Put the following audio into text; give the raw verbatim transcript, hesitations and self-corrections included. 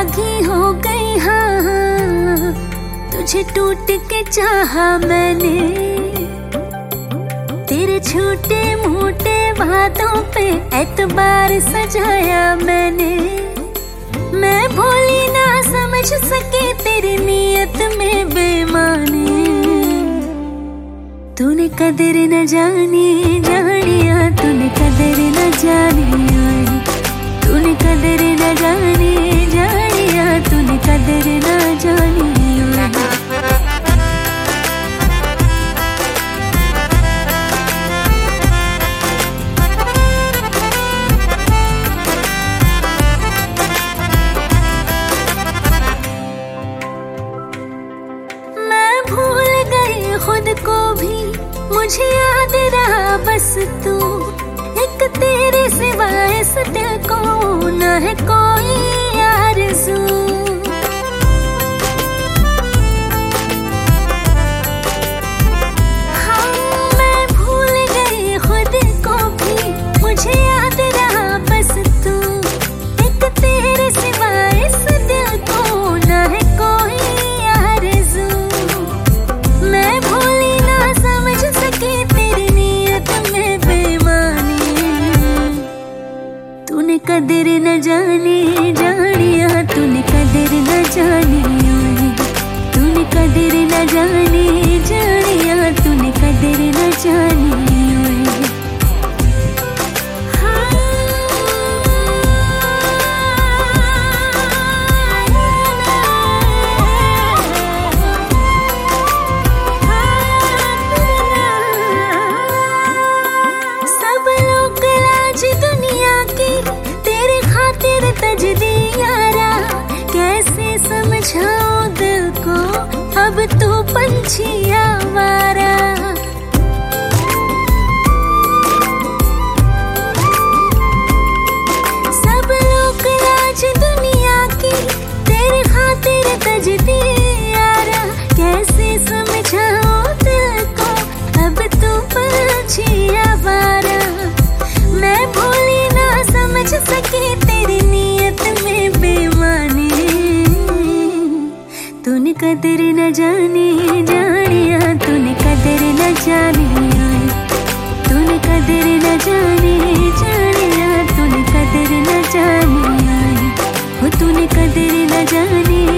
बैरागी हो गई। हाँ हाँ, तुझे टूट के चाहा मैंने, तेरे छोटे मोटे बातों पे एतबार सजाया मैंने। मैं भोली ना समझ सके तेरी नीयत में बेईमानी, तूने कदर न जानी जानिया, तूने कदर न जानी, तूने कदर न जानी जानिया, तूने कदर न जानी। मैं भूल गई खुद को भी, मुझे याद रहा बस तू, एक तेरे सिवा इस दिल को न है कोई आरज़ू। हाँ मैं भूल गई खुद को भी, मुझे याद रहा बस तू, एक तेरे सिवा इस दिल को न है कोई आरज़ू। मैं भूली ना समझ सकी तेरी नीयत में बेईमानी, तूने कदर न जानी जानिया, तूने कदर न जानी, तूने कदर न जानी जानिया, तूने कदर न जानी। सब लोग लाज दुनिया की तेरे खातिर तज दी यारा, कैसे समझाऊं दिल को अब तू पंछी आवारा। सब लोग लाज दुनिया की तेरे खातिर तज दी यारा, कैसे समझाऊं दिल को अब तू पंछी आवारा। मैं भूली ना समझ सकी तेरी नीयत में बेईमानी, तूने कदर न जानी जानिया, तूने कदर न जानी, तूने कदर न जानी जानिया, तूने कदर न जानी, वो तूने कदर न जानी